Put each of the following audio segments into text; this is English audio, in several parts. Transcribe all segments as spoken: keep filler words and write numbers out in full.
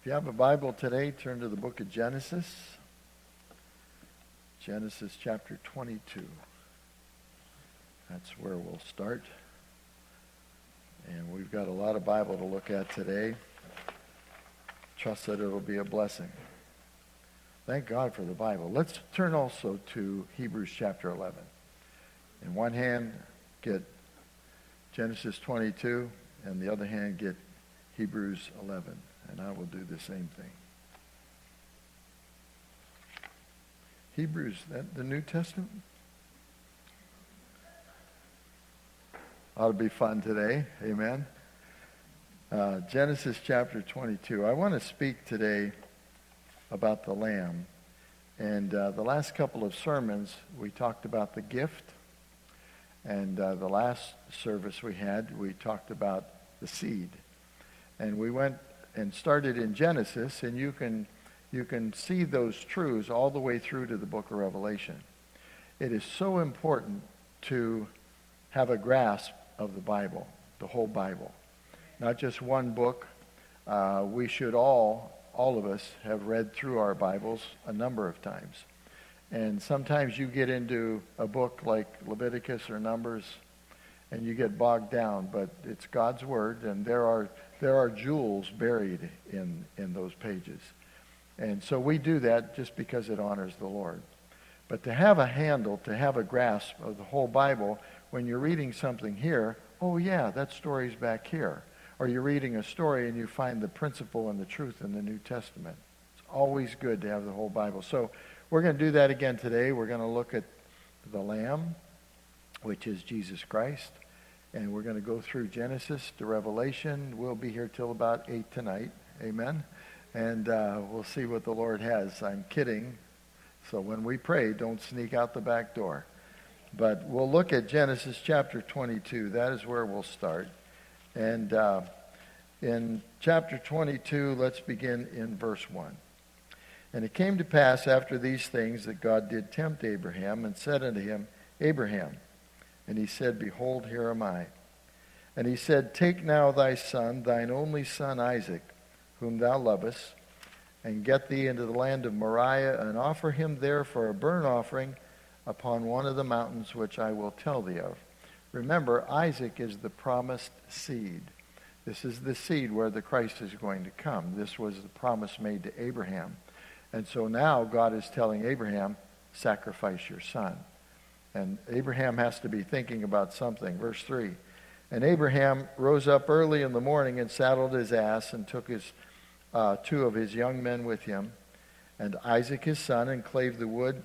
If you have a Bible today, turn to the book of Genesis. Genesis chapter twenty-two. That's where we'll start. And we've got a lot of Bible to look at today. Trust that it'll be a blessing. Thank God for the Bible. Let's turn also to Hebrews chapter eleven. In one hand, get Genesis twenty-two, and the other hand, get Hebrews eleven. And I will do the same thing. Hebrews, that the New Testament? Ought to be fun today. Amen. Uh, Genesis chapter twenty-two. I want to speak today about the Lamb. And uh, the last couple of sermons, we talked about the gift. And uh, the last service we had, we talked about the seed. And we went and started in Genesis, and you can you can see those truths all the way through to the book of Revelation. It is so important to have a grasp of the Bible, the whole Bible, not just one book. Uh, we should all, all of us, have read through our Bibles a number of times. And sometimes you get into a book like Leviticus or Numbers, and you get bogged down, but it's God's Word, and there are there are jewels buried in, in those pages. And so we do that just because it honors the Lord. But to have a handle, to have a grasp of the whole Bible, when you're reading something here, oh yeah, that story's back here. Or you're reading a story and you find the principle and the truth in the New Testament. It's always good to have the whole Bible. So we're going to do that again today. We're going to look at the Lamb, which is Jesus Christ. And we're going to go through Genesis to Revelation. We'll be here till about eight tonight. Amen. And uh, we'll see what the Lord has. I'm kidding. So when we pray, don't sneak out the back door. But we'll look at Genesis chapter twenty-two. That is where we'll start. And uh, in chapter twenty-two, let's begin in verse one. And it came to pass after these things that God did tempt Abraham and said unto him, Abraham. And he said, Behold, here am I. And he said, Take now thy son, thine only son Isaac, whom thou lovest, and get thee into the land of Moriah, and offer him there for a burnt offering upon one of the mountains which I will tell thee of. Remember, Isaac is the promised seed. This is the seed where the Christ is going to come. This was the promise made to Abraham. And so now God is telling Abraham, sacrifice your son. And Abraham has to be thinking about something. Verse three. And Abraham rose up early in the morning and saddled his ass and took his uh, two of his young men with him, and Isaac his son, and clave the wood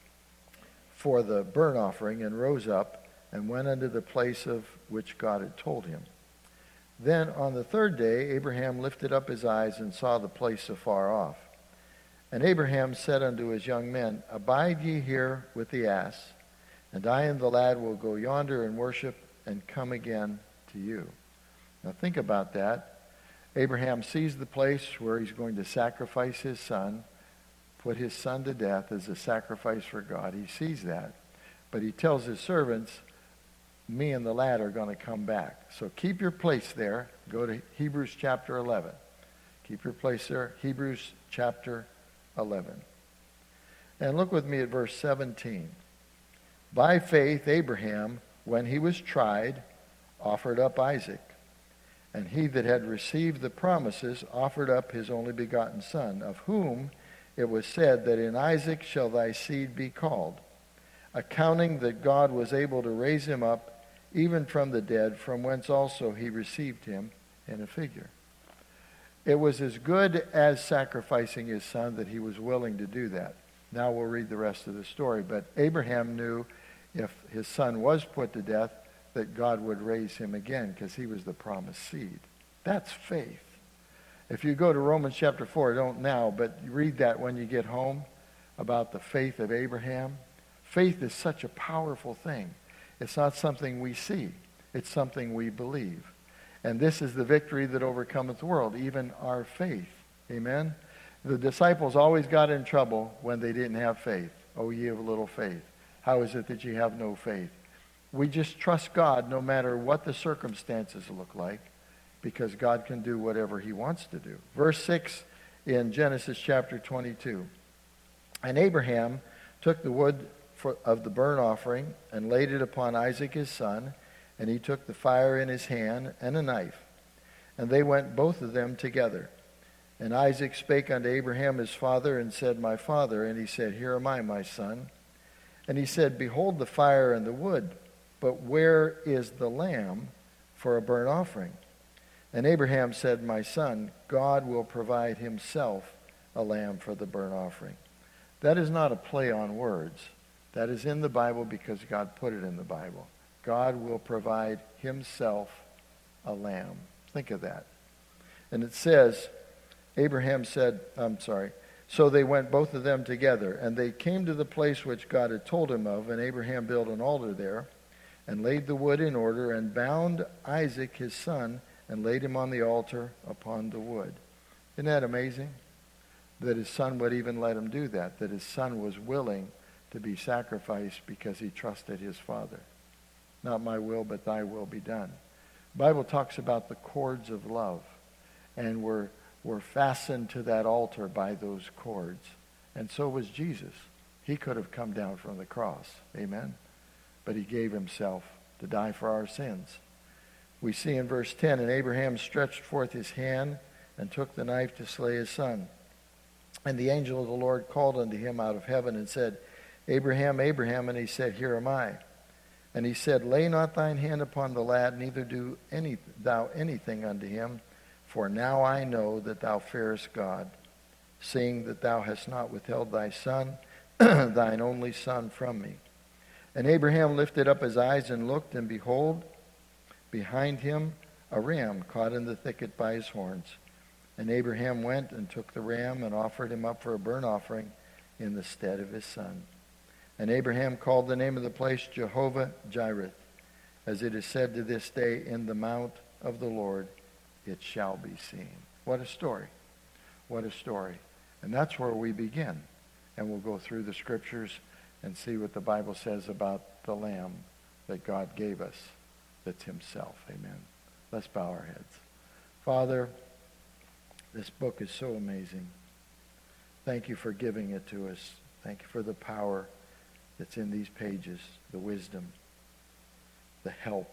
for the burnt offering, and rose up and went unto the place of which God had told him. Then on the third day Abraham lifted up his eyes and saw the place afar off. And Abraham said unto his young men, Abide ye here with the ass, and I and the lad will go yonder and worship and come again to you. Now think about that. Abraham sees the place where he's going to sacrifice his son, put his son to death as a sacrifice for God. He sees that. But he tells his servants, me and the lad are going to come back. So keep your place there. Go to Hebrews chapter eleven. Keep your place there. Hebrews chapter eleven. And look with me at verse seventeen. By faith, Abraham, when he was tried, offered up Isaac. And he that had received the promises offered up his only begotten son, of whom it was said that in Isaac shall thy seed be called, accounting that God was able to raise him up even from the dead, from whence also he received him in a figure. It was as good as sacrificing his son that he was willing to do that. Now we'll read the rest of the story. But Abraham knew if his son was put to death, that God would raise him again because he was the promised seed. That's faith. If you go to Romans chapter four, don't now, but read that when you get home about the faith of Abraham. Faith is such a powerful thing. It's not something we see. It's something we believe. And this is the victory that overcometh the world, even our faith. Amen? The disciples always got in trouble when they didn't have faith. Oh, ye of little faith. How is it that you have no faith? We just trust God no matter what the circumstances look like, because God can do whatever he wants to do. Verse six in Genesis chapter twenty-two. And Abraham took the wood for, of the burnt offering and laid it upon Isaac his son, and he took the fire in his hand and a knife. And they went both of them together. And Isaac spake unto Abraham his father, and said, My father. And he said, Here am I, my son. And he said, Behold the fire and the wood, but where is the lamb for a burnt offering? And Abraham said, My son, God will provide himself a lamb for the burnt offering. That is not a play on words. That is in the Bible because God put it in the Bible. God will provide himself a lamb. Think of that. And it says, Abraham said, I'm sorry, so they went both of them together, and they came to the place which God had told him of, and Abraham built an altar there, and laid the wood in order, and bound Isaac his son, and laid him on the altar upon the wood. Isn't that amazing? That his son would even let him do that, that his son was willing to be sacrificed because he trusted his father. Not my will, but thy will be done. The Bible talks about the cords of love, and we're, we're fastened to that altar by those cords. And so was Jesus. He could have come down from the cross. Amen? But he gave himself to die for our sins. We see in verse ten, And Abraham stretched forth his hand and took the knife to slay his son. And the angel of the Lord called unto him out of heaven and said, Abraham, Abraham. And he said, Here am I. And he said, Lay not thine hand upon the lad, neither do any, thou anything unto him. For now I know that thou fearest God, seeing that thou hast not withheld thy son, thine only son, from me. And Abraham lifted up his eyes and looked, and behold, behind him a ram caught in the thicket by his horns. And Abraham went and took the ram and offered him up for a burnt offering in the stead of his son. And Abraham called the name of the place Jehovah-Jireh, as it is said to this day, In the mount of the Lord it shall be seen. What a story. What a story. And that's where we begin. And we'll go through the scriptures and see what the Bible says about the lamb that God gave us. That's himself. Amen. Let's bow our heads. Father, this book is so amazing. Thank you for giving it to us. Thank you for the power that's in these pages, the wisdom, the help.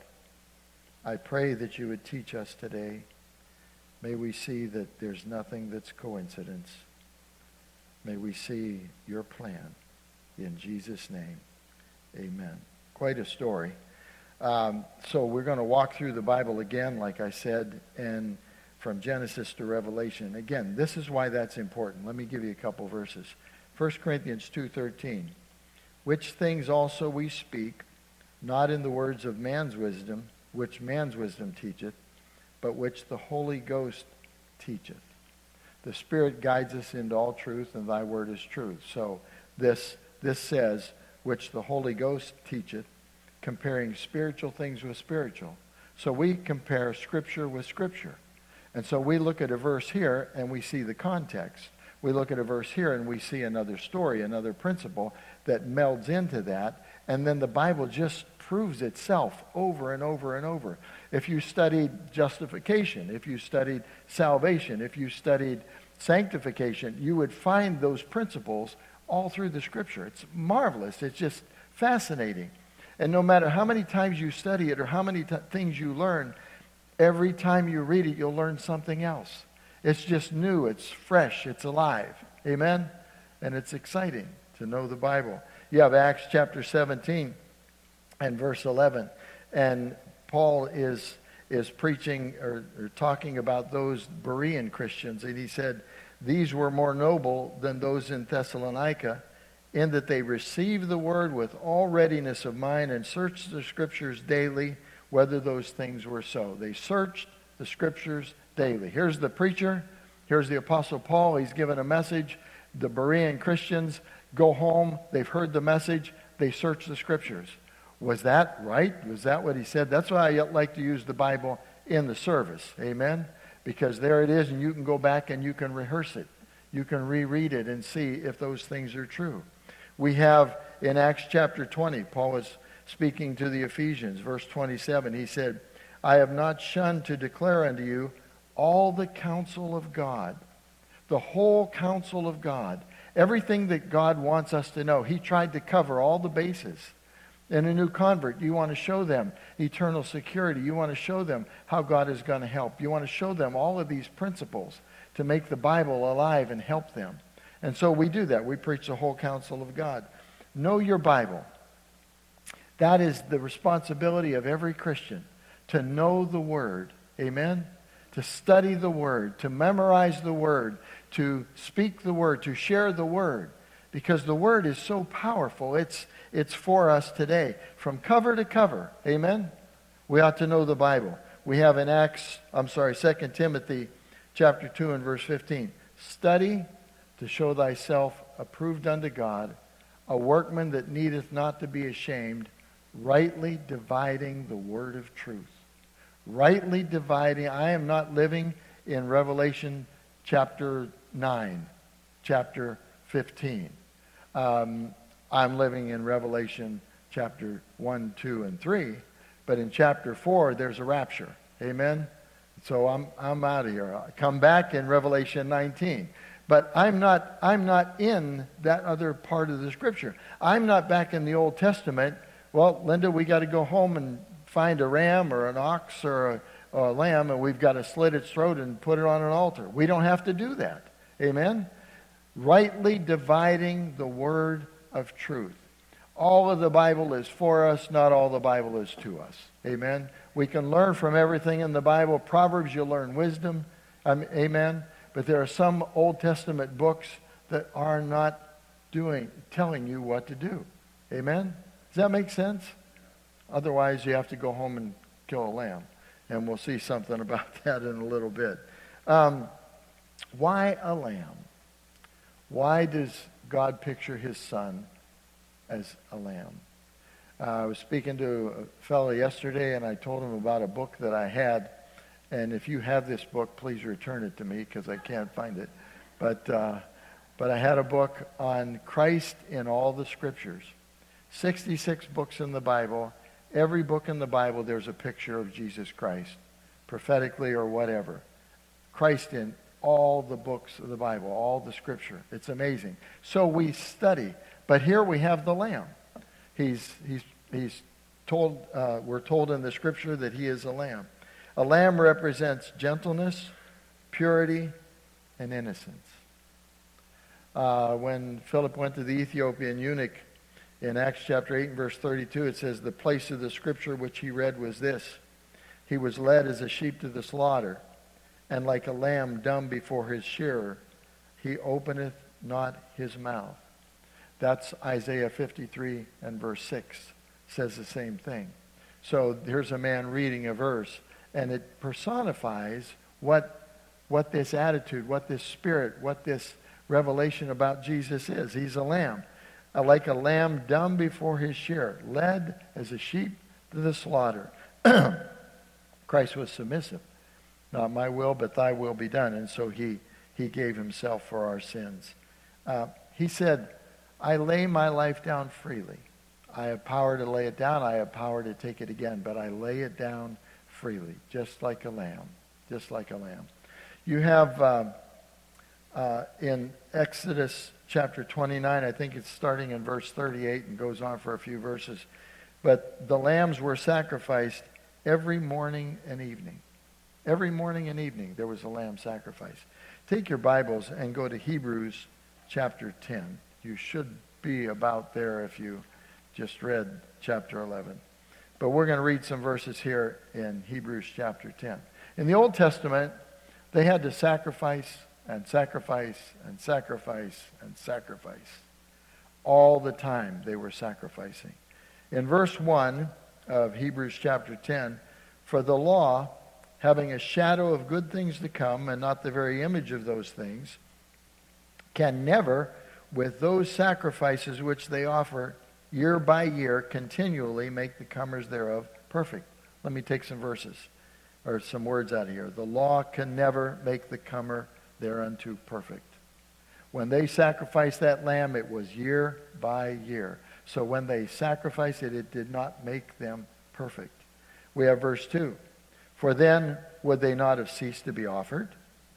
I pray that you would teach us today. May we see that there's nothing that's coincidence. May we see your plan. In Jesus' name, amen. Quite a story. Um, so we're going to walk through the Bible again, like I said, and from Genesis to Revelation. Again, this is why that's important. Let me give you a couple verses. First Corinthians two thirteen. Which things also we speak, not in the words of man's wisdom, which man's wisdom teacheth, but which the Holy Ghost teacheth. The Spirit guides us into all truth, and thy word is truth. So this, this says, which the Holy Ghost teacheth, comparing spiritual things with spiritual. So we compare Scripture with Scripture. And so we look at a verse here, and we see the context. We look at a verse here, and we see another story, another principle that melds into that. And then the Bible just proves itself over and over and over. If you studied justification, if you studied salvation, if you studied sanctification, you would find those principles all through the Scripture. It's marvelous. It's just fascinating. And no matter how many times you study it or how many t- things you learn, every time you read it, you'll learn something else. It's just new. It's fresh. It's alive. Amen? And it's exciting to know the Bible. You have Acts chapter seventeen and verse eleven. And Paul is is preaching or, or talking about those Berean Christians. And he said, these were more noble than those in Thessalonica, in that they received the word with all readiness of mind and searched the Scriptures daily, whether those things were so. They searched the Scriptures daily. Here's the preacher. Here's the Apostle Paul. He's given a message. The Berean Christians go home. They've heard the message. They search the Scriptures. Was that right? Was that what he said? That's why I like to use the Bible in the service. Amen? Because there it is, and you can go back and you can rehearse it. You can reread it and see if those things are true. We have in Acts chapter twenty, Paul was speaking to the Ephesians, verse twenty-seven. He said, I have not shunned to declare unto you all the counsel of God. the whole counsel of God. Everything that God wants us to know. He tried to cover all the bases. In a new convert, you want to show them eternal security. You want to show them how God is going to help. You want to show them all of these principles to make the Bible alive and help them. And so we do that. We preach the whole counsel of God. Know your Bible. That is the responsibility of every Christian, to know the Word. Amen? To study the Word, to memorize the Word, to speak the Word, to share the Word. Because the Word is so powerful. It's, it's for us today. From cover to cover. Amen? We ought to know the Bible. We have in Acts, I'm sorry, Second Timothy chapter two and verse fifteen. Study to show thyself approved unto God, a workman that needeth not to be ashamed, rightly dividing the word of truth. Rightly dividing. I am not living in Revelation chapter nine, chapter fifteen. Um, I'm living in Revelation chapter one, two, and three. But in chapter four, there's a rapture. Amen? So I'm I'm out of here. I come back in Revelation nineteen. But I'm not I'm not in that other part of the Scripture. I'm not back in the Old Testament. Well, Linda, we got to go home and find a ram or an ox or a, a lamb, and we've got to slit its throat and put it on an altar. We don't have to do that. Amen? Rightly dividing the word of truth. All of the Bible is for us, not all the Bible is to us. Amen? We can learn from everything in the Bible. Proverbs, you'll learn wisdom. Um, amen? But there are some Old Testament books that are not doing, telling you what to do. Amen? Does that make sense? Otherwise, you have to go home and kill a lamb. And we'll see something about that in a little bit. Um, why a lamb? Why does God picture his son as a lamb? Uh, I was speaking to a fellow yesterday, and I told him about a book that I had. And if you have this book, please return it to me because I can't find it. But, uh, but I had a book on Christ in all the Scriptures. sixty-six books in the Bible. Every book in the Bible, there's a picture of Jesus Christ, prophetically or whatever. Christ in all the books of the Bible, all the Scripture. It's amazing. So we study. But here we have the Lamb. He's, he's, he's told, uh, we're told in the Scripture that he is a lamb. A lamb represents gentleness, purity, and innocence. Uh, when Philip went to the Ethiopian eunuch, in Acts chapter eight and verse thirty-two, it says, the place of the Scripture which he read was this: he was led as a sheep to the slaughter, and like a lamb dumb before his shearer, he openeth not his mouth. That's Isaiah fifty-three and verse six, says the same thing. So here's a man reading a verse, and it personifies what, what this attitude, what this spirit, what this revelation about Jesus is. He's a lamb. Like a lamb dumb before his shearer, led as a sheep to the slaughter. Christ was submissive. Not my will, but thy will be done. And so he, he gave himself for our sins. Uh, he said, I lay my life down freely. I have power to lay it down. I have power to take it again. But I lay it down freely, just like a lamb. Just like a lamb. You have uh, uh, in Exodus chapter twenty-nine, I think it's starting in verse thirty-eight and goes on for a few verses. But the lambs were sacrificed every morning and evening. Every morning and evening there was a lamb sacrifice. Take your Bibles and go to Hebrews chapter ten. You should be about there if you just read chapter eleven. But we're going to read some verses here in Hebrews chapter ten. In the Old Testament, they had to sacrifice and sacrifice and sacrifice and sacrifice. All the time they were sacrificing. In verse one of Hebrews chapter ten, for the law, having a shadow of good things to come and not the very image of those things, can never, with those sacrifices which they offer year by year, continually make the comers thereof perfect. Let me take some verses, or some words out of here. The law can never make the comer thereunto perfect. When they sacrificed that lamb, it was year by year. So when they sacrificed it, it did not make them perfect. We have verse two. For then would they not have ceased to be offered?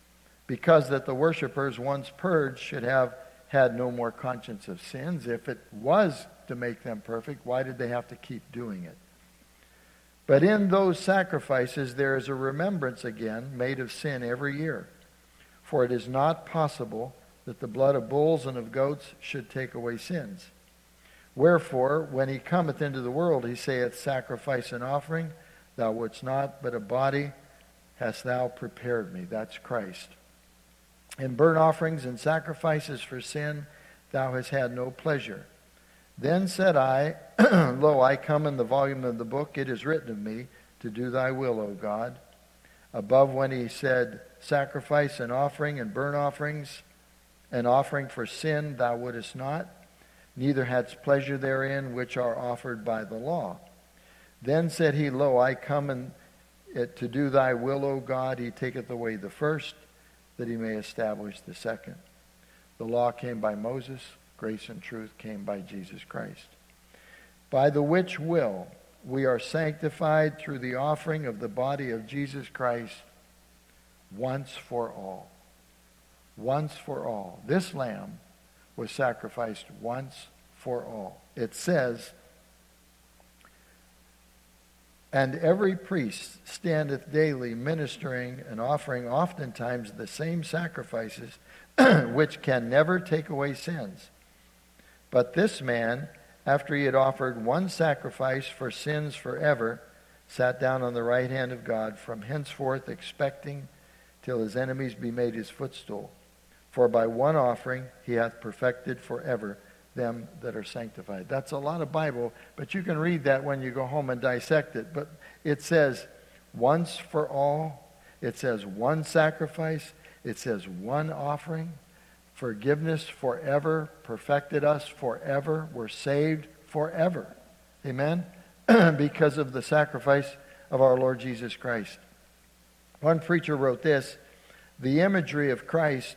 because that the worshipers, once purged, should have had no more conscience of sins. If it was to make them perfect, why did they have to keep doing it? But in those sacrifices there is a remembrance again made of sin every year. For it is not possible that the blood of bulls and of goats should take away sins. Wherefore, when he cometh into the world, he saith, Sacrifice and offering thou wouldst not, but a body hast thou prepared me. That's Christ. In burnt offerings and sacrifices for sin thou hast had no pleasure. Then said I, Lo, I come in the volume of the book, it is written of me, to do thy will, O God. Above when he said, Sacrifice and offering and burnt offerings, and offering for sin thou wouldest not, neither hadst pleasure therein which are offered by the law. Then said he, Lo, I come in it to do thy will, O God. He taketh away the first, that he may establish the second. The law came by Moses, grace and truth came by Jesus Christ. By the which will we are sanctified through the offering of the body of Jesus Christ once for all. Once for all. This lamb was sacrificed once for all. It says, And every priest standeth daily ministering and offering oftentimes the same sacrifices, which can never take away sins. But this man, after he had offered one sacrifice for sins forever, sat down on the right hand of God, from henceforth expecting till his enemies be made his footstool. For by one offering he hath perfected forever them that are sanctified. That's a lot of Bible, but you can read that when you go home and dissect it. But it says once for all. It says one sacrifice. It says one offering. Forgiveness forever. Perfected us forever. We're saved forever. Amen? Because of the sacrifice of our Lord Jesus Christ. One preacher wrote this, the imagery of Christ,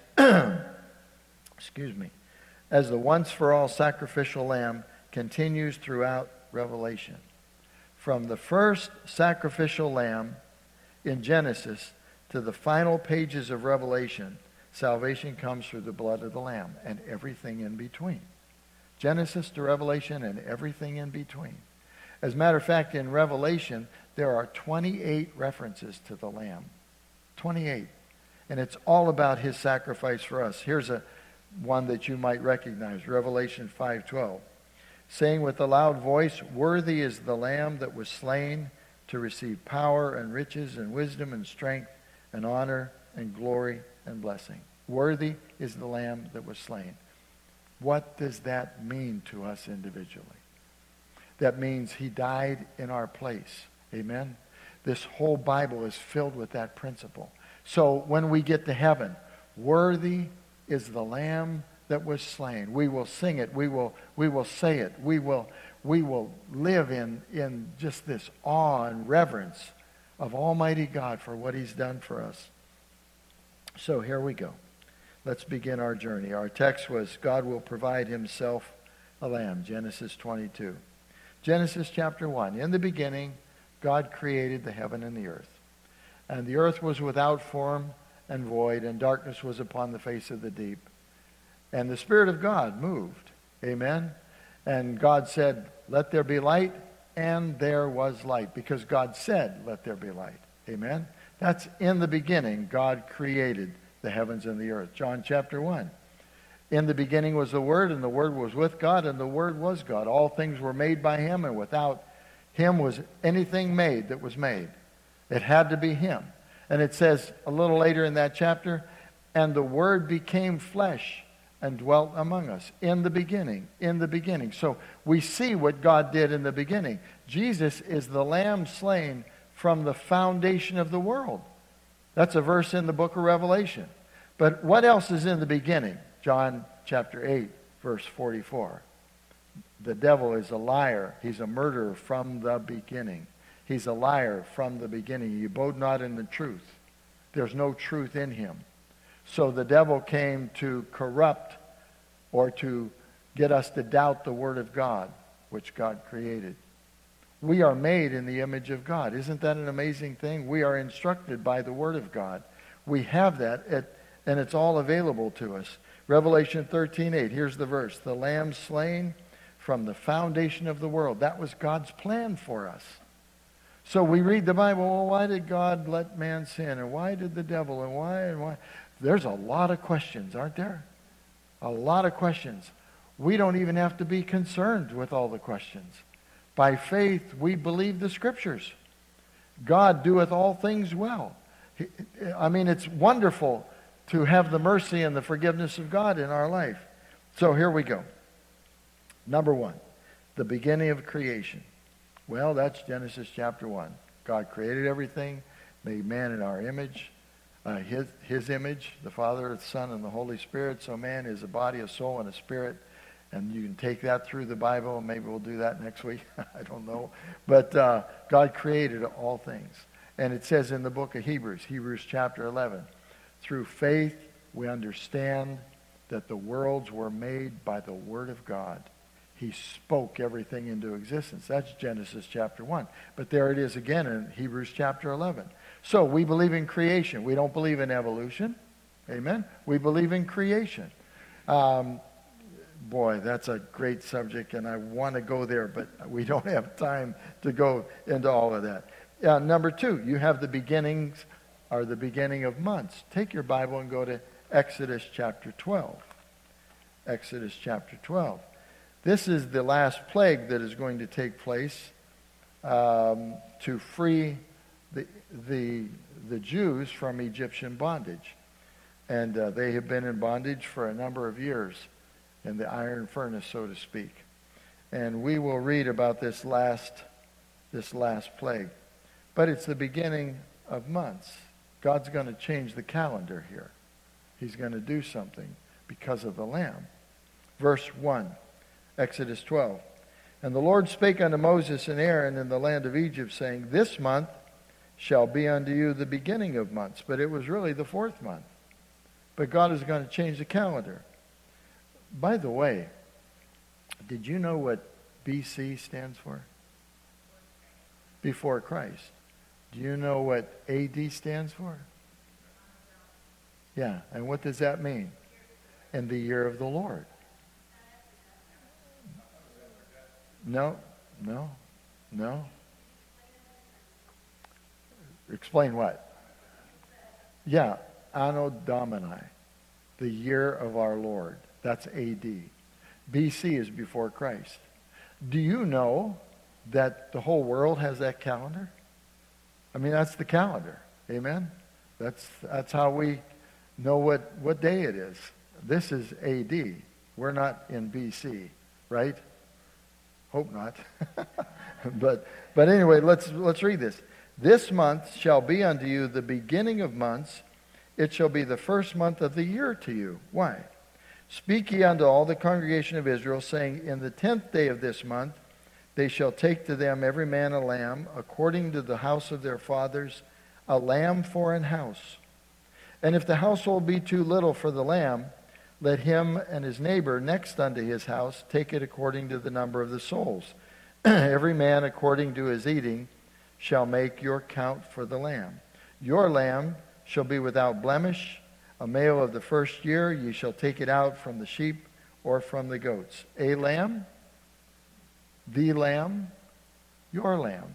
excuse me, as the once-for-all sacrificial lamb continues throughout Revelation. From the first sacrificial lamb in Genesis to the final pages of Revelation, salvation comes through the blood of the lamb and everything in between. Genesis to Revelation and everything in between. As a matter of fact, in Revelation, there are twenty-eight references to the lamb. twenty-eight. And it's all about his sacrifice for us. Here's a one that you might recognize, Revelation five twelve, saying with a loud voice, Worthy is the Lamb that was slain to receive power and riches and wisdom and strength and honor and glory and blessing. Worthy is the Lamb that was slain. What does that mean to us individually? That means he died in our place. Amen? This whole Bible is filled with that principle. So when we get to heaven, worthy is the Lamb that was slain. We will sing it. We will, we will say it. We will, we will live in, in just this awe and reverence of Almighty God for what he's done for us. So here we go. Let's begin our journey. Our text was, God will provide himself a lamb, Genesis twenty-two. Genesis chapter one. In the beginning, God created the heaven and the earth. And the earth was without form and void, and darkness was upon the face of the deep. And the Spirit of God moved. Amen? And God said, let there be light, and there was light. Because God said, let there be light. Amen? That's in the beginning, God created the heavens and the earth. John chapter one. In the beginning was the Word, and the Word was with God, and the Word was God. All things were made by him, and without him was anything made that was made. It had to be him. And it says a little later in that chapter, and the Word became flesh and dwelt among us. In the beginning, in the beginning. So we see what God did in the beginning. Jesus is the Lamb slain from the foundation of the world. That's a verse in the book of Revelation. But what else is in the beginning? John chapter eight, verse forty-four. The devil is a liar. He's a murderer from the beginning. He's a liar from the beginning. He abode not in the truth. There's no truth in him. So the devil came to corrupt or to get us to doubt the Word of God, which God created. We are made in the image of God. Isn't that an amazing thing? We are instructed by the Word of God. We have that. At, And it's all available to us. Revelation thirteen eight, here's the verse. The Lamb slain from the foundation of the world. That was God's plan for us. So we read the Bible, well, why did God let man sin? And why did the devil? And why? And why? There's a lot of questions, aren't there? A lot of questions. We don't even have to be concerned with all the questions. By faith, we believe the Scriptures. God doeth all things well. I mean, it's wonderful to have the mercy and the forgiveness of God in our life. So here we go. Number one, the beginning of creation. Well, that's Genesis chapter one. God created everything, made man in our image, uh, his, his image, the Father, the Son, and the Holy Spirit. So man is a body, a soul, and a spirit. And you can take that through the Bible. Maybe we'll do that next week. I don't know. But uh, God created all things. And it says in the book of Hebrews, Hebrews chapter eleven, through faith we understand that the worlds were made by the Word of God. He spoke everything into existence. That's Genesis chapter one. But there it is again in Hebrews chapter eleven. So we believe in creation. We don't believe in evolution. Amen? We believe in creation. Um, boy, that's a great subject, and I want to go there, but we don't have time to go into all of that. Uh, number two, you have the beginnings, or the beginning of months. Take your Bible and go to Exodus chapter twelve. Exodus chapter twelve. This is the last plague that is going to take place um, to free the, the, the Jews from Egyptian bondage. And uh, they have been in bondage for a number of years in the iron furnace, so to speak. And we will read about this last, this last plague. But it's the beginning of months. God's going to change the calendar here. He's going to do something because of the Lamb. Verse one. Exodus twelve. And the Lord spake unto Moses and Aaron in the land of Egypt, saying, This month shall be unto you the beginning of months. But it was really the fourth month. But God is going to change the calendar. By the way, did you know what B C stands for? Before Christ. Do you know what A D stands for? Yeah, and what does that mean? In the year of the Lord. No, no, no. Explain what? Yeah, Anno Domini, the year of our Lord. That's A D. B C is before Christ. Do you know that the whole world has that calendar? I mean, that's the calendar. Amen? That's that's how we know what, what day it is. This is A D. We're not in B C, right? Hope not. but but anyway, let's let's read this. This month shall be unto you the beginning of months. It shall be the first month of the year to you. Why? Speak ye unto all the congregation of Israel, saying, In the tenth day of this month they shall take to them every man a lamb, according to the house of their fathers, a lamb for an house. And if the household be too little for the lamb, let him and his neighbor next unto his house take it according to the number of the souls. Every man according to his eating shall make your count for the lamb. Your lamb shall be without blemish, a male of the first year. Ye shall take it out from the sheep or from the goats. A lamb, the lamb, your lamb.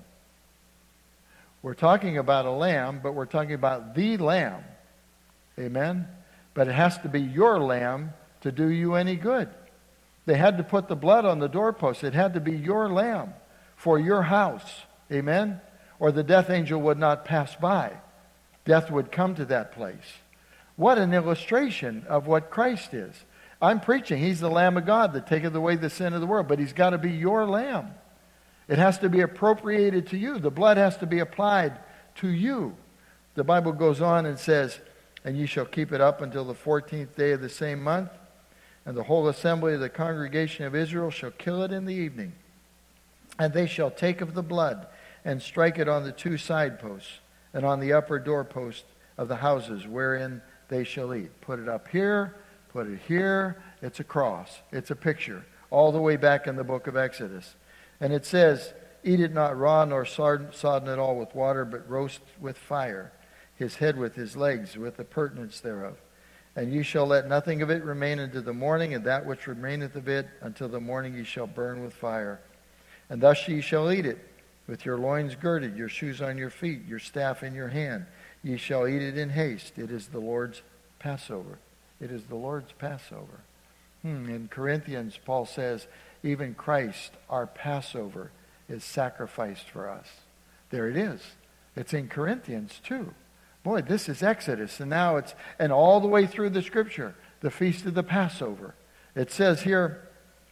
We're talking about a lamb, but we're talking about the lamb. Amen? But it has to be your lamb to do you any good. They had to put the blood on the doorpost. It had to be your lamb for your house. Amen? Or the death angel would not pass by. Death would come to that place. What an illustration of what Christ is. I'm preaching. He's the Lamb of God that taketh away the sin of the world. But he's got to be your lamb. It has to be appropriated to you. The blood has to be applied to you. The Bible goes on and says, And ye shall keep it up until the fourteenth day of the same month. And the whole assembly of the congregation of Israel shall kill it in the evening. And they shall take of the blood and strike it on the two side posts and on the upper doorpost of the houses wherein they shall eat. Put it up here, put it here. It's a cross. It's a picture. All the way back in the book of Exodus. And it says, Eat it not raw nor sodden at all with water, but roast with fire. His head with his legs, with the purtenance thereof. And ye shall let nothing of it remain unto the morning, and that which remaineth of it until the morning ye shall burn with fire. And thus ye shall eat it, with your loins girded, your shoes on your feet, your staff in your hand. Ye shall eat it in haste. It is the Lord's Passover. It is the Lord's Passover. Hmm. In Corinthians, Paul says, even Christ, our Passover, is sacrificed for us. There it is. It's in Corinthians too. Boy, this is Exodus, and now it's, and all the way through the Scripture, the Feast of the Passover. It says here,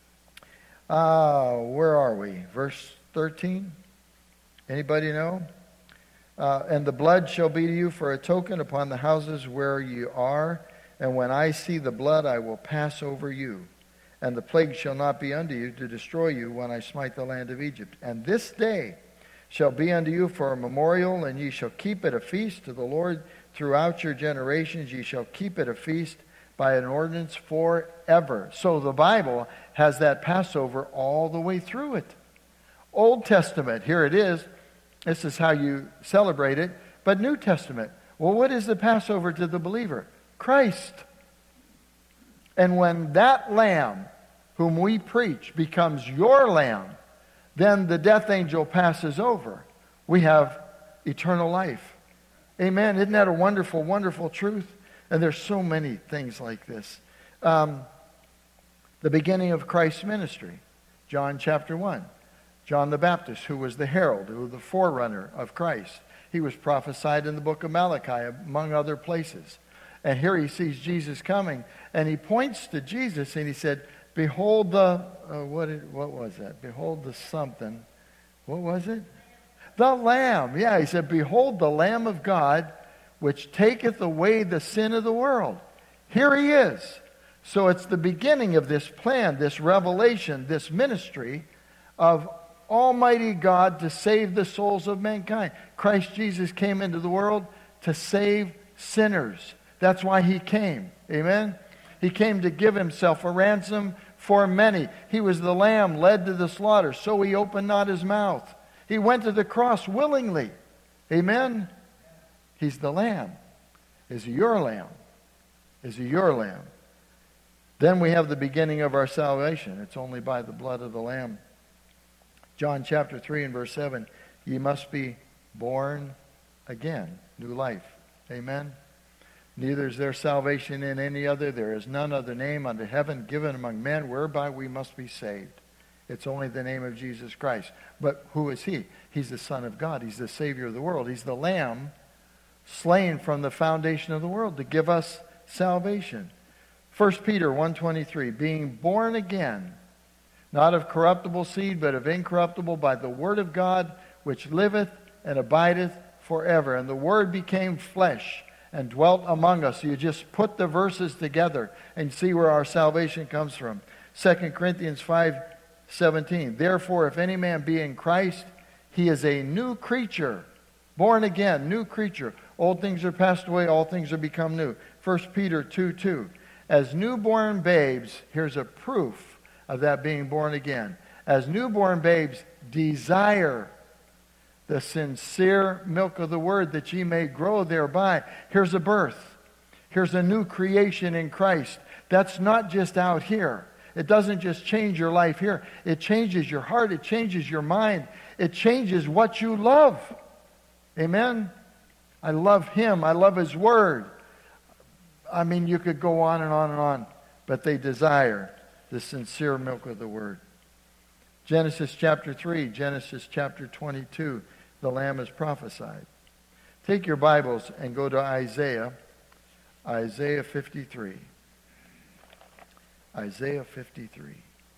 uh, where are we? Verse thirteen? Anybody know? Uh, and the blood shall be to you for a token upon the houses where you are, and when I see the blood, I will pass over you. And the plague shall not be unto you to destroy you when I smite the land of Egypt. And this day shall be unto you for a memorial, and ye shall keep it a feast to the Lord throughout your generations. Ye shall keep it a feast by an ordinance forever. So the Bible has that Passover all the way through it. Old Testament, here it is. This is how you celebrate it. But New Testament, well, what is the Passover to the believer? Christ. And when that lamb whom we preach becomes your lamb, then the death angel passes over. We have eternal life. Amen. Isn't that a wonderful, wonderful truth? And there's so many things like this. Um, the beginning of Christ's ministry, John chapter one. John the Baptist, who was the herald, who was the forerunner of Christ. He was prophesied in the book of Malachi, among other places. And here he sees Jesus coming, and he points to Jesus, and he said, behold the, uh, what, did, what was that? Behold the something. What was it? The Lamb. Yeah, he said, behold the Lamb of God, which taketh away the sin of the world. Here he is. So it's the beginning of this plan, this revelation, this ministry of Almighty God to save the souls of mankind. Christ Jesus came into the world to save sinners. That's why he came. Amen? He came to give himself a ransom for many. He was the lamb led to the slaughter, so he opened not his mouth. He went to the cross willingly. Amen? He's the lamb. Is he your lamb? Is he your lamb? Then we have the beginning of our salvation. It's only by the blood of the lamb. John chapter three and verse seven, ye must be born again, new life. Amen? Neither is there salvation in any other. There is none other name under heaven given among men whereby we must be saved. It's only the name of Jesus Christ. But who is he? He's the Son of God. He's the Savior of the world. He's the Lamb slain from the foundation of the world to give us salvation. First Peter one twenty-three, being born again, not of corruptible seed, but of incorruptible, by the word of God, which liveth and abideth forever. And the word became flesh and dwelt among us. You just put the verses together and see where our salvation comes from. Second Corinthians five seventeen. Therefore, if any man be in Christ, he is a new creature. Born again, new creature. Old things are passed away, all things are become new. First Peter two two. As newborn babes, here's a proof of that being born again. As newborn babes, desire the sincere milk of the word, that ye may grow thereby. Here's a birth. Here's a new creation in Christ. That's not just out here. It doesn't just change your life here. It changes your heart. It changes your mind. It changes what you love. Amen? I love him. I love his word. I mean, you could go on and on and on. But they desire the sincere milk of the word. Genesis chapter three, Genesis chapter twenty-two. The Lamb is prophesied. Take your Bibles and go to Isaiah. Isaiah fifty-three. Isaiah fifty-three.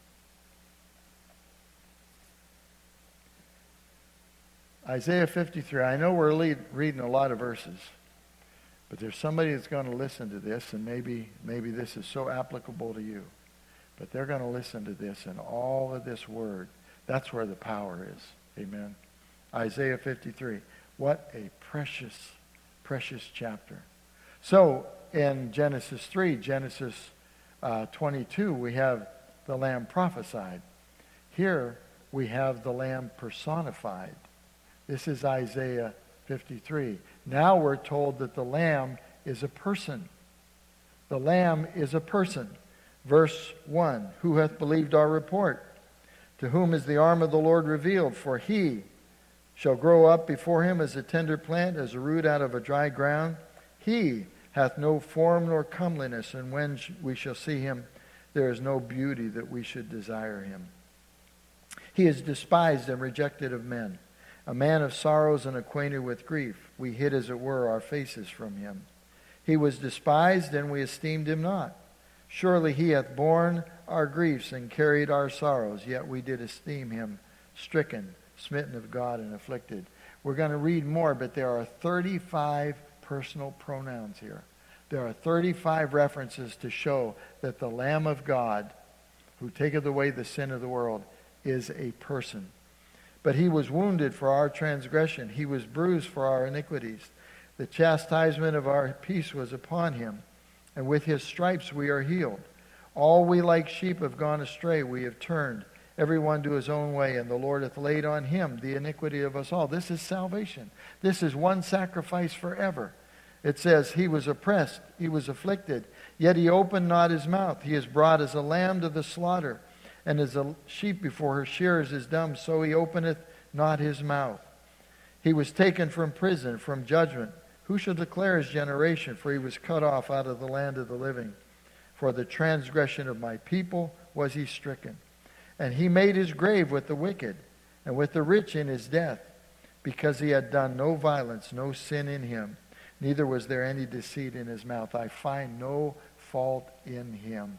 Isaiah fifty-three. I know we're lead, reading a lot of verses, but there's somebody that's going to listen to this, and maybe maybe this is so applicable to you. But they're going to listen to this, and all of this word, that's where the power is. Amen. Isaiah fifty-three. What a precious, precious chapter. So, in Genesis three, Genesis uh, twenty-two, we have the Lamb prophesied. Here, we have the Lamb personified. This is Isaiah fifty-three. Now we're told that the Lamb is a person. The Lamb is a person. Verse one, who hath believed our report? To whom is the arm of the Lord revealed? For he shall grow up before him as a tender plant, as a root out of a dry ground. He hath no form nor comeliness, and when we shall see him, there is no beauty that we should desire him. He is despised and rejected of men, a man of sorrows and acquainted with grief. We hid, as it were, our faces from him. He was despised, and we esteemed him not. Surely he hath borne our griefs and carried our sorrows, yet we did esteem him stricken, smitten of God, and afflicted. We're going to read more, but there are thirty-five personal pronouns here. There are thirty-five references to show that the Lamb of God, who taketh away the sin of the world, is a person. But he was wounded for our transgression. He was bruised for our iniquities. The chastisement of our peace was upon him, and with his stripes we are healed. All we like sheep have gone astray. We have turned every one to his own way, and the Lord hath laid on him the iniquity of us all. This is salvation. This is one sacrifice forever. It says, he was oppressed, he was afflicted, yet he opened not his mouth. He is brought as a lamb to the slaughter, and as a sheep before her shearers is dumb, so he openeth not his mouth. He was taken from prison, from judgment. Who shall declare his generation? For he was cut off out of the land of the living. For the transgression of my people was he stricken. And he made his grave with the wicked, and with the rich in his death, because he had done no violence, no sin in him, neither was there any deceit in his mouth. I find no fault in him.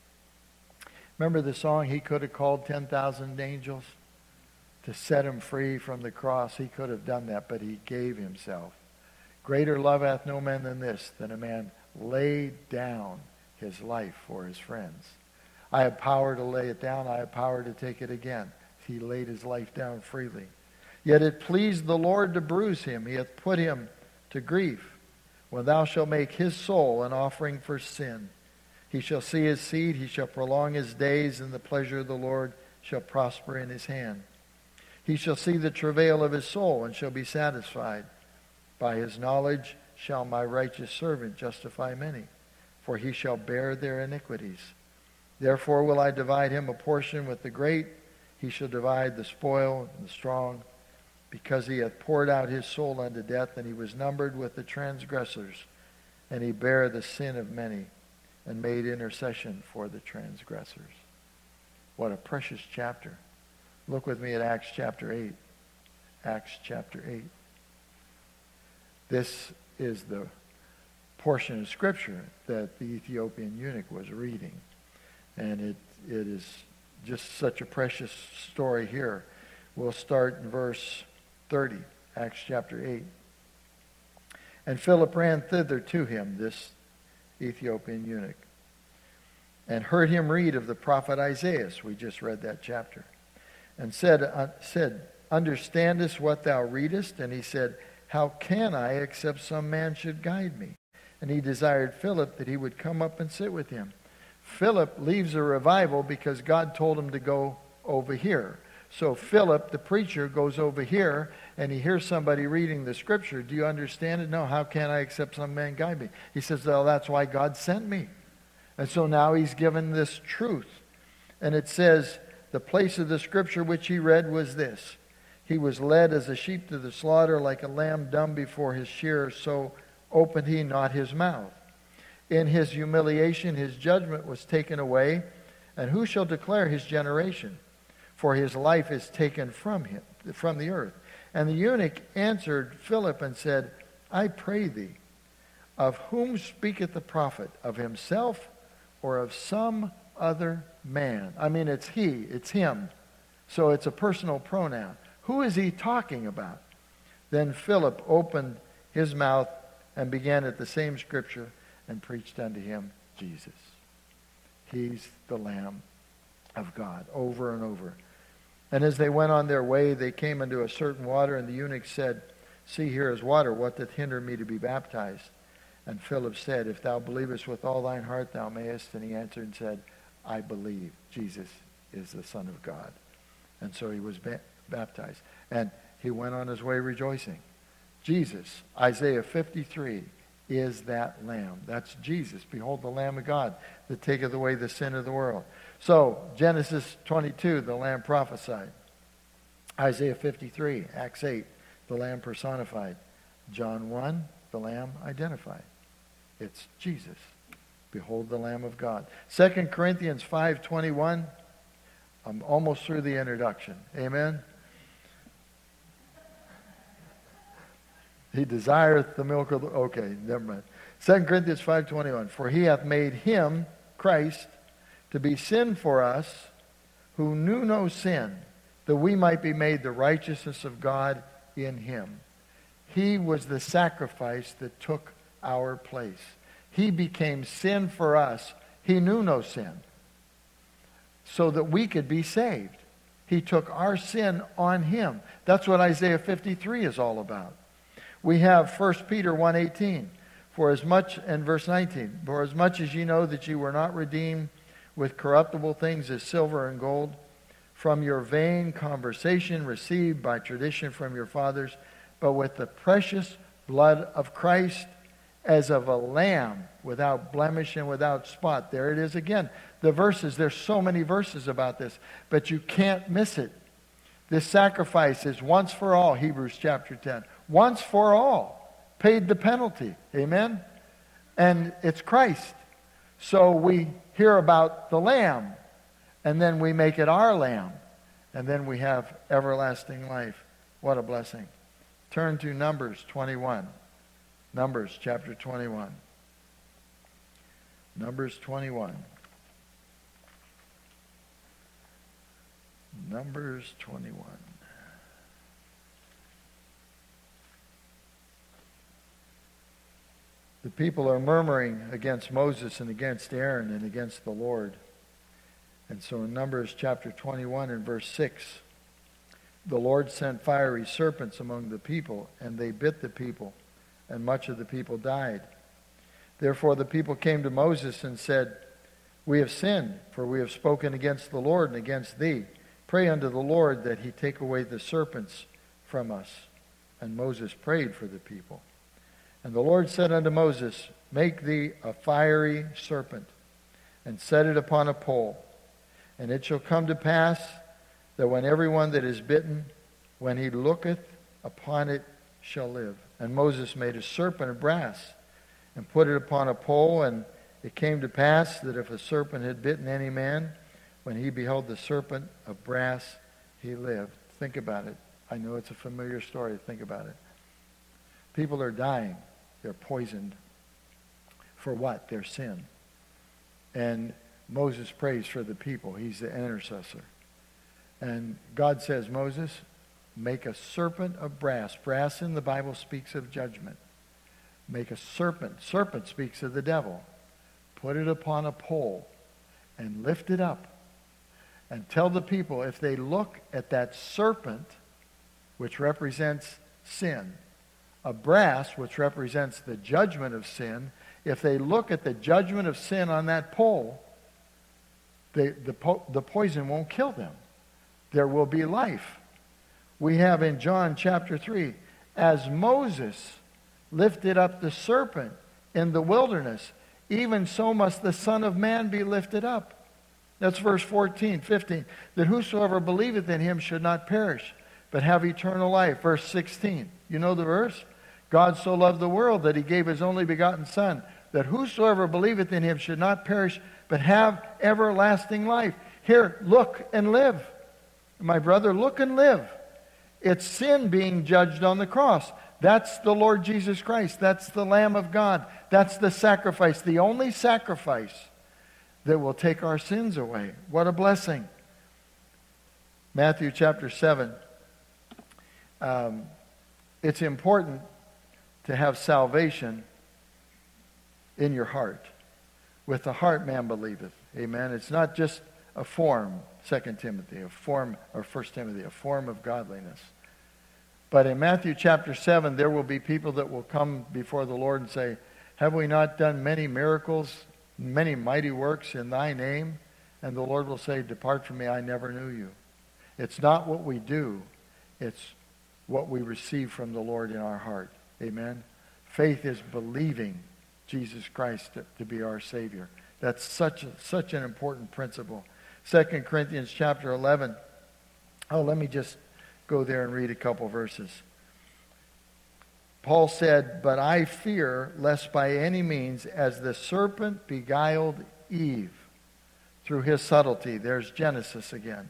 Remember the song, he could have called ten thousand angels to set him free from the cross. He could have done that, but he gave himself. Greater love hath no man than this, than a man laid down his life for his friends. I have power to lay it down. I have power to take it again. He laid his life down freely. Yet it pleased the Lord to bruise him. He hath put him to grief. When thou shalt make his soul an offering for sin, he shall see his seed, he shall prolong his days, and the pleasure of the Lord shall prosper in his hand. He shall see the travail of his soul, and shall be satisfied. By his knowledge shall my righteous servant justify many, for he shall bear their iniquities. Therefore will I divide him a portion with the great. He shall divide the spoil and the strong, because he hath poured out his soul unto death, and he was numbered with the transgressors, and he bare the sin of many, and made intercession for the transgressors. What a precious chapter. Look with me at Acts chapter eight. Acts chapter eight. This is the portion of Scripture that the Ethiopian eunuch was reading. And it it is just such a precious story here. We'll start in verse thirty, Acts chapter eight. And Philip ran thither to him, this Ethiopian eunuch, and heard him read of the prophet Isaiah. We just read that chapter. And said, uh, said, understandest what thou readest? And he said, how can I, except some man should guide me? And he desired Philip that he would come up and sit with him. Philip leaves a revival because God told him to go over here. So Philip, the preacher, goes over here, and he hears somebody reading the Scripture. Do you understand it? No. How can I, except some man guide me? He says, well, that's why God sent me. And so now he's given this truth. And it says, the place of the Scripture which he read was this. He was led as a sheep to the slaughter, like a lamb dumb before his shearer, so opened he not his mouth. In his humiliation his judgment was taken away, and who shall declare his generation? For his life is taken from him, from the earth. And the eunuch answered Philip and said, I pray thee, of whom speaketh the prophet? Of himself or of some other man? I mean, it's he, it's him. So it's a personal pronoun. Who is he talking about? Then Philip opened his mouth and began at the same Scripture and preached unto him Jesus. He's the Lamb of God, over and over. And as they went on their way, they came into a certain water, and the eunuch said, see, here is water. What doth hinder me to be baptized? And Philip said, if thou believest with all thine heart, thou mayest. And he answered and said, I believe Jesus is the Son of God. And so he was ba- baptized. And he went on his way rejoicing. Jesus, Isaiah fifty-three, is that Lamb. That's Jesus. Behold the Lamb of God that taketh away the sin of the world. So, Genesis twenty-two, the Lamb prophesied. Isaiah fifty-three, Acts eight, the Lamb personified. John one, the Lamb identified. It's Jesus. Behold the Lamb of God. Second Corinthians five twenty-one. I'm almost through the introduction. Amen? He desireth the milk of the... Okay, never mind. Second Corinthians five twenty-one. For he hath made him, Christ, to be sin for us, who knew no sin, that we might be made the righteousness of God in him. He was the sacrifice that took our place. He became sin for us. He knew no sin, so that we could be saved. He took our sin on him. That's what Isaiah fifty-three is all about. We have First Peter one eighteen. For as much, and verse nineteen, for as much as ye know that ye were not redeemed with corruptible things as silver and gold, from your vain conversation received by tradition from your fathers, but with the precious blood of Christ, as of a lamb without blemish and without spot. There it is again. The verses, there's so many verses about this, but you can't miss it. This sacrifice is once for all, Hebrews chapter ten. Once for all. Paid the penalty. Amen? And it's Christ. So we hear about the lamb, and then we make it our lamb, and then we have everlasting life. What a blessing. Turn to Numbers twenty-one. Numbers chapter twenty-one. Numbers twenty-one. Numbers twenty-one. The people are murmuring against Moses and against Aaron and against the Lord. And so in Numbers chapter twenty-one and verse six, the Lord sent fiery serpents among the people, and they bit the people, and much of the people died. Therefore the people came to Moses and said, We have sinned, for we have spoken against the Lord and against thee. Pray unto the Lord that he take away the serpents from us. And Moses prayed for the people. And the Lord said unto Moses, Make thee a fiery serpent, and set it upon a pole. And it shall come to pass that when everyone that is bitten, when he looketh upon it, shall live. And Moses made a serpent of brass, and put it upon a pole. And it came to pass that if a serpent had bitten any man, when he beheld the serpent of brass, he lived. Think about it. I know it's a familiar story. Think about it. People are dying. They're poisoned. For what? Their sin. And Moses prays for the people. He's the intercessor. And God says, Moses, make a serpent of brass. Brass in the Bible speaks of judgment. Make a serpent. Serpent speaks of the devil. Put it upon a pole and lift it up. And tell the people, if they look at that serpent, which represents sin, a brass, which represents the judgment of sin, if they look at the judgment of sin on that pole, they, the, po- the poison won't kill them. There will be life. We have in John chapter three, as Moses lifted up the serpent in the wilderness, even so must the Son of Man be lifted up. That's verse fourteen, fifteen. That whosoever believeth in him should not perish, but have eternal life. Verse sixteen. You know the verse? God so loved the world that he gave his only begotten Son, that whosoever believeth in him should not perish, but have everlasting life. Here, look and live. My brother, look and live. It's sin being judged on the cross. That's the Lord Jesus Christ. That's the Lamb of God. That's the sacrifice, the only sacrifice that will take our sins away. What a blessing. Matthew chapter seven. Um, it's important to have salvation in your heart. With the heart man believeth. Amen. It's not just a form, Second Timothy, a form, or First Timothy, a form of godliness. But in Matthew chapter seven, there will be people that will come before the Lord and say, have we not done many miracles, many mighty works in thy name? And the Lord will say, depart from me, I never knew you. It's not what we do, it's what we receive from the Lord in our heart. Amen. Faith is believing Jesus Christ to, to be our Savior. That's such a, such an important principle. Second Corinthians chapter eleven. Oh, let me just go there and read a couple verses. Paul said, "But I fear lest by any means, as the serpent beguiled Eve through his subtlety," there's Genesis again,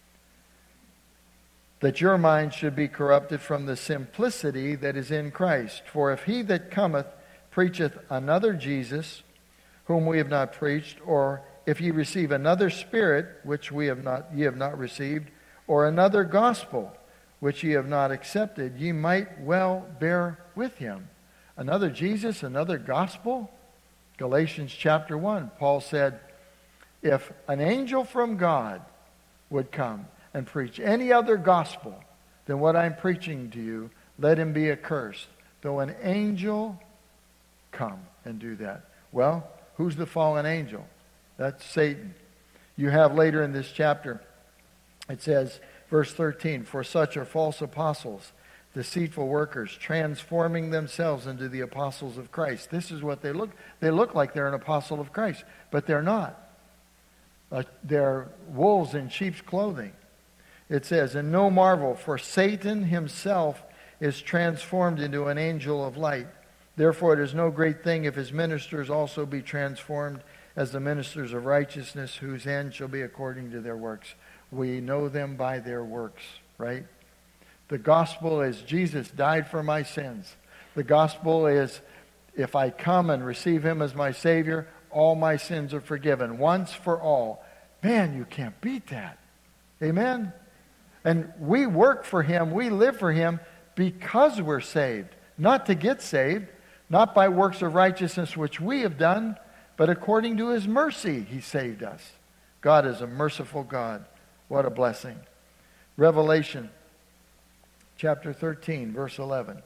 "that your mind should be corrupted from the simplicity that is in Christ. For if he that cometh preacheth another Jesus, whom we have not preached, or if ye receive another spirit, which we have not, ye have not received, or another gospel, which ye have not accepted, ye might well bear with him." Another Jesus, another gospel? Galatians chapter one, Paul said, if an angel from God would come and preach any other gospel than what I'm preaching to you, let him be accursed. Though an angel come and do that. Well, who's the fallen angel? That's Satan. You have later in this chapter, it says, verse thirteen, "For such are false apostles, deceitful workers, transforming themselves into the apostles of Christ." This is what they look. They look like they're an apostle of Christ, but they're not. Uh, they're wolves in sheep's clothing. It says, "And no marvel, for Satan himself is transformed into an angel of light. Therefore it is no great thing if his ministers also be transformed as the ministers of righteousness, whose end shall be according to their works." We know them by their works, right? The gospel is Jesus died for my sins. The gospel is if I come and receive him as my Savior, all my sins are forgiven once for all. Man, you can't beat that. Amen? And we work for him, we live for him because we're saved. Not to get saved, not by works of righteousness which we have done, but according to his mercy he saved us. God is a merciful God. What a blessing. Revelation chapter thirteen, verse eleven.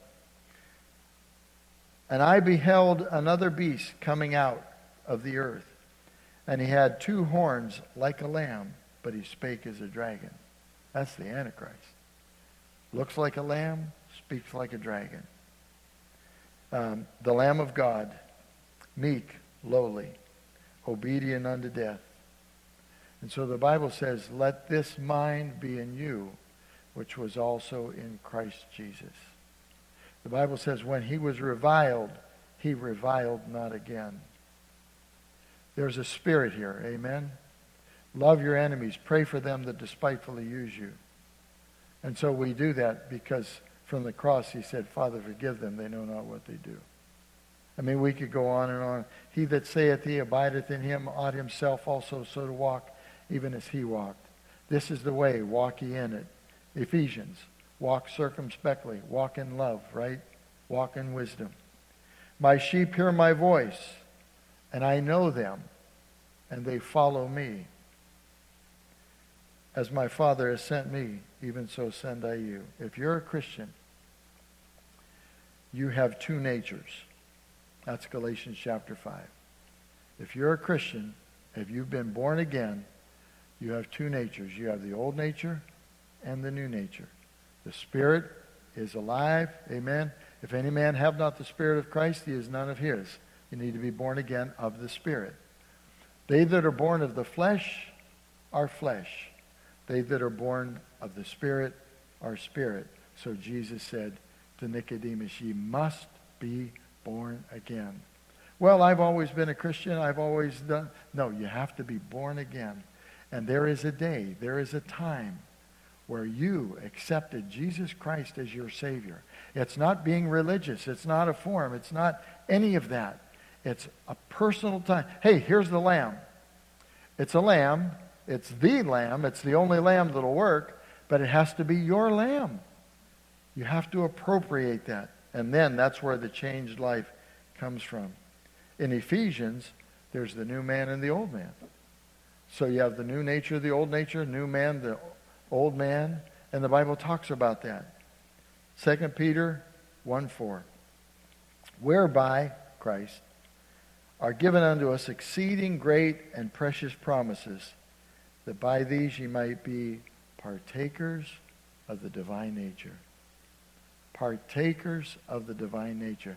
"And I beheld another beast coming out of the earth, and he had two horns like a lamb, but he spake as a dragon." That's the Antichrist. Looks like a lamb, speaks like a dragon. Um, the Lamb of God, meek, lowly, obedient unto death. And so the Bible says, "Let this mind be in you, which was also in Christ Jesus." The Bible says, when he was reviled, he reviled not again. There's a spirit here, amen? Love your enemies. Pray for them that despitefully use you. And so we do that because from the cross he said, "Father, forgive them, they know not what they do." I mean, we could go on and on. "He that saith he abideth in him ought himself also so to walk, even as he walked. This is the way, walk ye in it." Ephesians, walk circumspectly, walk in love, right? Walk in wisdom. "My sheep hear my voice, and I know them, and they follow me. As my Father has sent me, even so send I you." If you're a Christian, you have two natures. That's Galatians chapter five. If you're a Christian, if you've been born again, you have two natures. You have the old nature and the new nature. The Spirit is alive. Amen. "If any man have not the Spirit of Christ, he is none of his." You need to be born again of the Spirit. "They that are born of the flesh are flesh. They that are born of the Spirit are spirit." So Jesus said to Nicodemus, "Ye must be born again." Well, I've always been a Christian. I've always done. No, you have to be born again. And there is a day, there is a time where you accepted Jesus Christ as your Savior. It's not being religious. It's not a form. It's not any of that. It's a personal time. Hey, here's the lamb. It's a lamb. It's the lamb. It's the only lamb that'll work, but it has to be your lamb. You have to appropriate that. And then that's where the changed life comes from. In Ephesians, there's the new man and the old man. So you have the new nature, the old nature, new man, the old man, and the Bible talks about that. Second Peter one four. "Whereby," Christ, "are given unto us exceeding great and precious promises, that by these ye might be partakers of the divine nature." Partakers of the divine nature.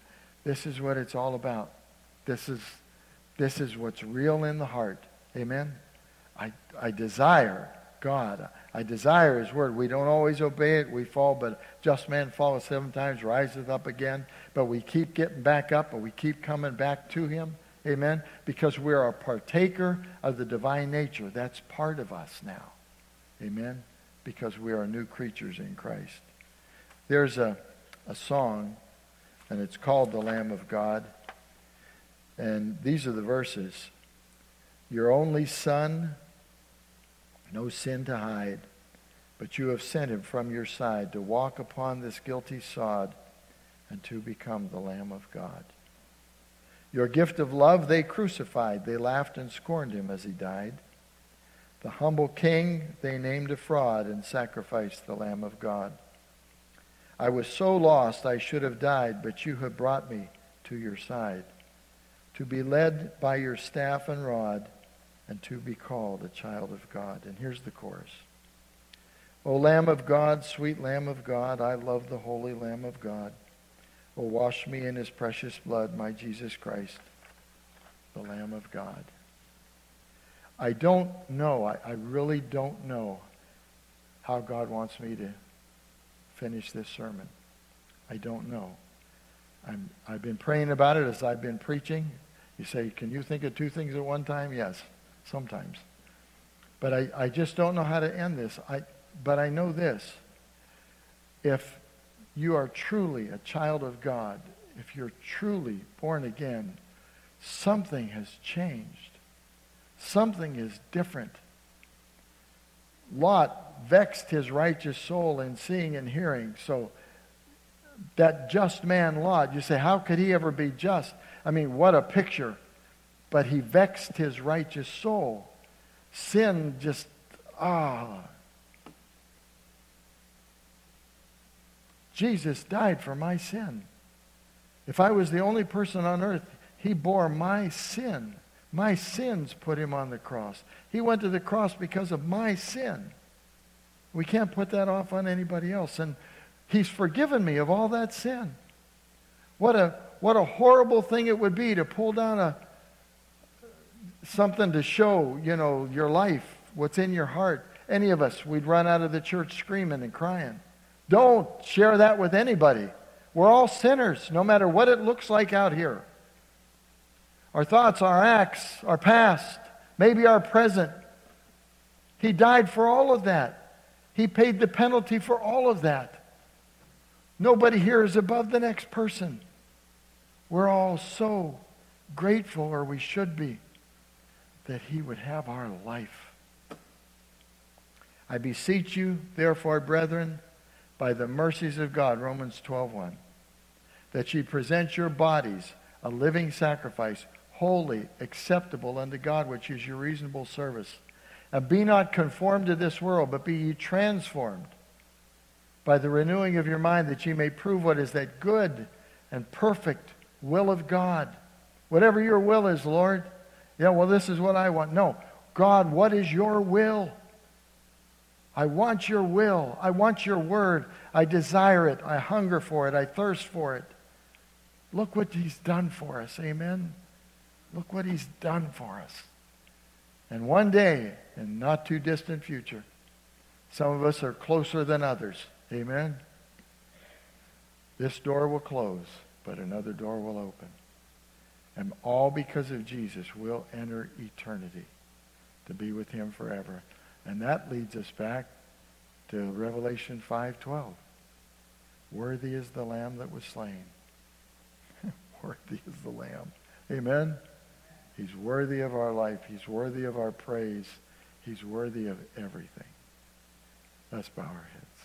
This is what it's all about. This is, this is what's real in the heart. Amen? I, I desire God. I desire His Word. We don't always obey it. We fall, but just man falleth seven times, riseth up again. But we keep getting back up, and we keep coming back to Him. Amen? Because we're a partaker of the divine nature. That's part of us now. Amen? Because we are new creatures in Christ. There's a, a song, and it's called The Lamb of God. And these are the verses. Your only Son, no sin to hide, but you have sent Him from your side to walk upon this guilty sod and to become the Lamb of God. Your gift of love they crucified. They laughed and scorned Him as He died. The humble King they named a fraud and sacrificed the Lamb of God. I was so lost I should have died, but you have brought me to your side, to be led by your staff and rod, and to be called a child of God. And here's the chorus. O Lamb of God, sweet Lamb of God, I love the holy Lamb of God. O wash me in His precious blood, my Jesus Christ, the Lamb of God. I don't know, I, I really don't know how God wants me to finish this sermon. I don't know. I'm, I've been praying about it as I've been preaching. You say, can you think of two things at one time? Yes, sometimes. But I, I just don't know how to end this. I, but I know this. If you are truly a child of God, if you're truly born again, something has changed. Something is different. Lot vexed his righteous soul in seeing and hearing. So that just man Lot, you say, how could he ever be just? I mean, what a picture. But he vexed his righteous soul. Sin just, ah. Jesus died for my sin. If I was the only person on earth, He bore my sin. My sins put Him on the cross. He went to the cross because of my sin. We can't put that off on anybody else. And He's forgiven me of all that sin. What a what a horrible thing it would be to pull down a something to show, you know, your life, what's in your heart. Any of us, we'd run out of the church screaming and crying. Don't share that with anybody. We're all sinners, no matter what it looks like out here. Our thoughts, our acts, our past, maybe our present. He died for all of that. He paid the penalty for all of that. Nobody here is above the next person. We're all so grateful, or we should be, that He would have our life. I beseech you, therefore, brethren, by the mercies of God, Romans twelve one, that ye present your bodies a living sacrifice, holy, acceptable unto God, which is your reasonable service. And be not conformed to this world, but be ye transformed by the renewing of your mind, that ye may prove what is that good and perfect will of God. Whatever your will is, Lord. Yeah, well, this is what I want. No. God, what is your will? I want your will. I want your word. I desire it. I hunger for it. I thirst for it. Look what He's done for us. Amen? Look what He's done for us. And one day, in not too distant future, some of us are closer than others. Amen? This door will close, but another door will open. And all because of Jesus, we'll enter eternity to be with Him forever. And that leads us back to Revelation five twelve. Worthy is the Lamb that was slain. Worthy is the Lamb. Amen? He's worthy of our life. He's worthy of our praise. He's worthy of everything. Let's bow our heads.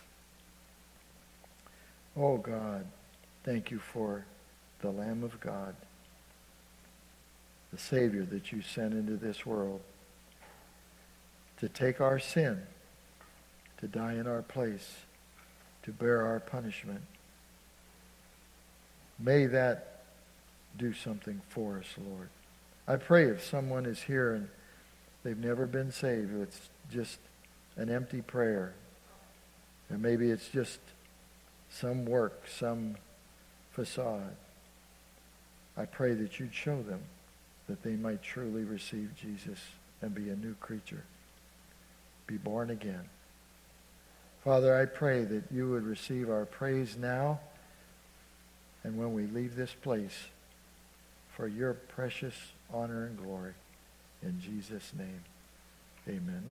Oh God, thank you for the Lamb of God, the Savior that you sent into this world to take our sin, to die in our place, to bear our punishment. May that do something for us, Lord. I pray if someone is here and they've never been saved, it's just an empty prayer, and maybe it's just some work, some facade. I pray that you'd show them that they might truly receive Jesus and be a new creature, be born again. Father, I pray that you would receive our praise now and when we leave this place for your precious honor and glory. In Jesus' name, amen.